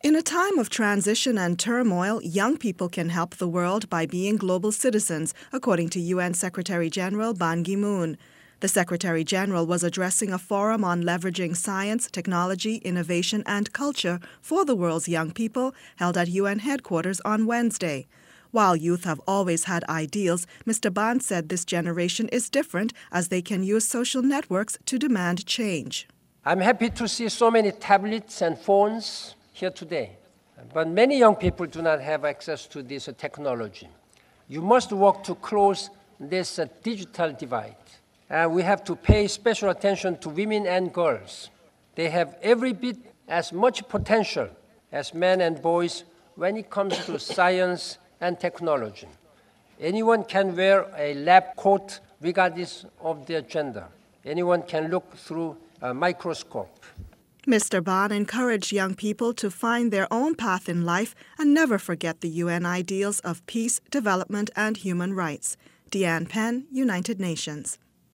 In a time of transition and turmoil, young people can help the world by being global citizens, according to UN Secretary-General Ban Ki-moon. The Secretary-General was addressing a forum on leveraging science, technology, innovation, and culture for the world's young people held at UN headquarters on Wednesday. While youth have always had ideals, Mr. Ban said this generation is different as they can use social networks to demand change. I'm happy to see so many tablets and phones here today, but many young people do not have access to this technology. You must work to close this digital divide. We have to pay special attention to women and girls. They have every bit as much potential as men and boys when it comes to science and technology. Anyone can wear a lab coat regardless of their gender. Anyone can look through a microscope. Mr. Ban encouraged young people to find their own path in life and never forget the UN ideals of peace, development, and human rights. Deanne Penn, United Nations.